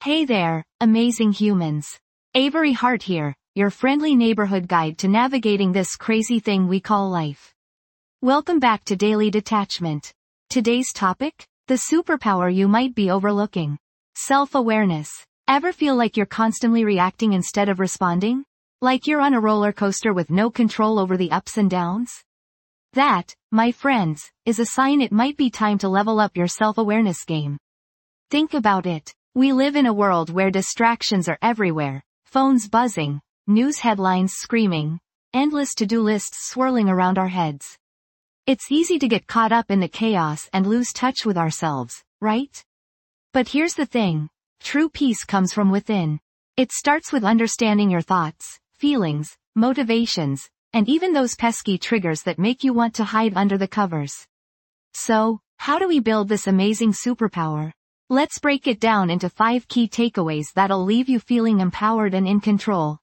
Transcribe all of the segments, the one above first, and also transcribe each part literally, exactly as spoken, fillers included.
Hey there, amazing humans. Avery Hart here, your friendly neighborhood guide to navigating this crazy thing we call life. Welcome back to Daily Detachment. Today's topic? The superpower you might be overlooking. Self-awareness. Ever feel like you're constantly reacting instead of responding? Like you're on a roller coaster with no control over the ups and downs? That, my friends, is a sign it might be time to level up your self-awareness game. Think about it. We live in a world where distractions are everywhere, phones buzzing, news headlines screaming, endless to-do lists swirling around our heads. It's easy to get caught up in the chaos and lose touch with ourselves, right? But here's the thing. True peace comes from within. It starts with understanding your thoughts, feelings, motivations, and even those pesky triggers that make you want to hide under the covers. So, how do we build this amazing superpower? Let's break it down into five key takeaways that'll leave you feeling empowered and in control.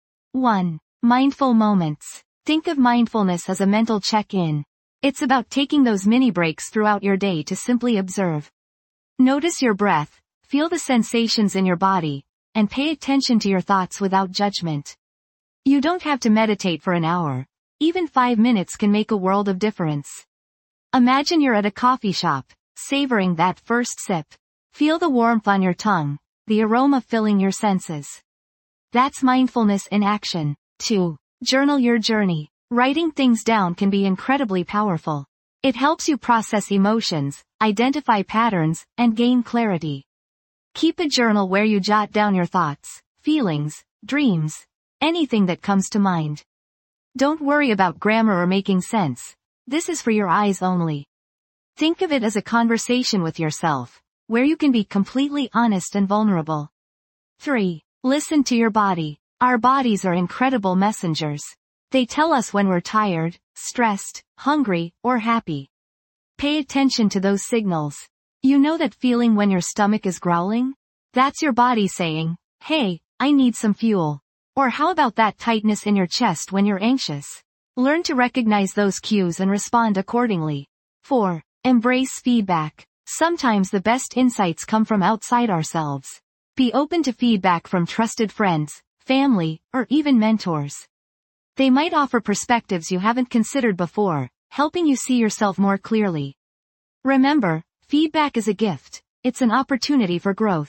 one. Mindful moments. Think of mindfulness as a mental check-in. It's about taking those mini breaks throughout your day to simply observe. Notice your breath, feel the sensations in your body, and pay attention to your thoughts without judgment. You don't have to meditate for an hour. Even five minutes can make a world of difference. Imagine you're at a coffee shop, savoring that first sip. Feel the warmth on your tongue, the aroma filling your senses. That's mindfulness in action. two. Journal your journey. Writing things down can be incredibly powerful. It helps you process emotions, identify patterns, and gain clarity. Keep a journal where you jot down your thoughts, feelings, dreams, anything that comes to mind. Don't worry about grammar or making sense. This is for your eyes only. Think of it as a conversation with yourself, where you can be completely honest and vulnerable. three. Listen to your body. Our bodies are incredible messengers. They tell us when we're tired, stressed, hungry, or happy. Pay attention to those signals. You know that feeling when your stomach is growling? That's your body saying, hey, I need some fuel. Or how about that tightness in your chest when you're anxious? Learn to recognize those cues and respond accordingly. four. Embrace feedback. Sometimes the best insights come from outside ourselves. Be open to feedback from trusted friends, family, or even mentors. They might offer perspectives you haven't considered before, helping you see yourself more clearly. Remember, feedback is a gift. It's an opportunity for growth.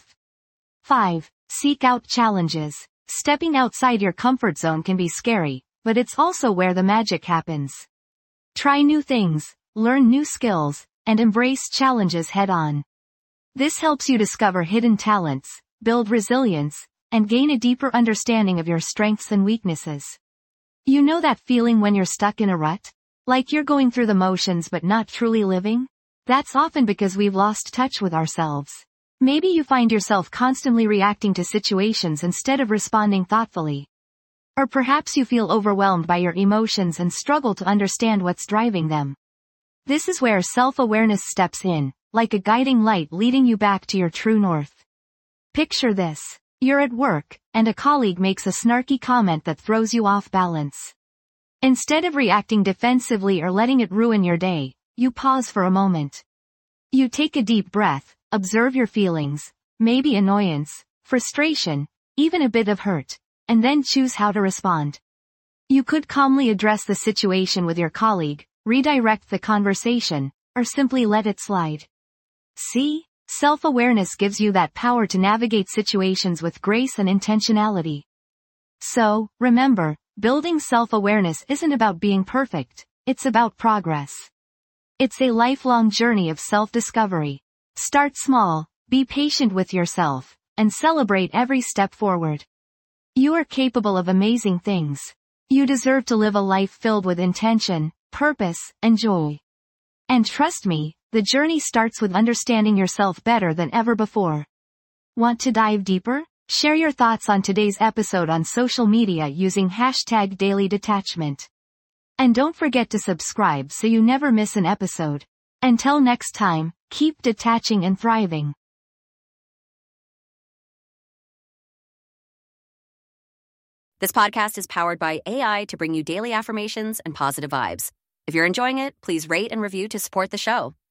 five. Seek out challenges. Stepping outside your comfort zone can be scary, but it's also where the magic happens. Try new things, learn new skills, and embrace challenges head-on. This helps you discover hidden talents, build resilience, and gain a deeper understanding of your strengths and weaknesses. You know that feeling when you're stuck in a rut? Like you're going through the motions but not truly living? That's often because we've lost touch with ourselves. Maybe you find yourself constantly reacting to situations instead of responding thoughtfully. Or perhaps you feel overwhelmed by your emotions and struggle to understand what's driving them. This is where self-awareness steps in, like a guiding light leading you back to your true north. Picture this. You're at work, and a colleague makes a snarky comment that throws you off balance. Instead of reacting defensively or letting it ruin your day, you pause for a moment. You take a deep breath, observe your feelings, maybe annoyance, frustration, even a bit of hurt, and then choose how to respond. You could calmly address the situation with your colleague, redirect the conversation, or simply let it slide. See? Self-awareness gives you that power to navigate situations with grace and intentionality. So, remember, building self-awareness isn't about being perfect, it's about progress. It's a lifelong journey of self-discovery. Start small, be patient with yourself, and celebrate every step forward. You are capable of amazing things. You deserve to live a life filled with intention, purpose, and joy. And trust me, the journey starts with understanding yourself better than ever before. Want to dive deeper? Share your thoughts on today's episode on social media using hashtag Daily Detachment. And don't forget to subscribe so you never miss an episode. Until next time, keep detaching and thriving. This podcast is powered by A I to bring you daily affirmations and positive vibes. If you're enjoying it, please rate and review to support the show.